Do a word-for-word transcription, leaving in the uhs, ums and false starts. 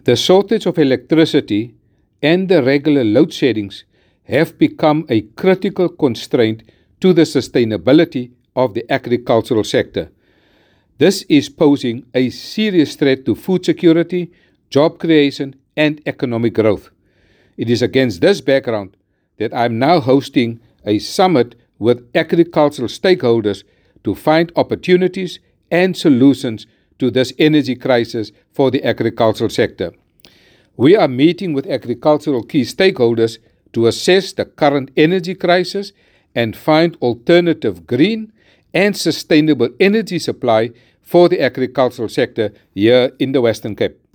The shortage of electricity and the regular load sheddings have become a critical constraint to the sustainability of the agricultural sector. This is posing a serious threat to food security, job creation, and economic growth. It is against this background that I'm now hosting a summit with agricultural stakeholders to find opportunities and solutions to this energy crisis for the agricultural sector. We are meeting with agricultural key stakeholders to assess the current energy crisis and find alternative green and sustainable energy supply for the agricultural sector here in the Western Cape.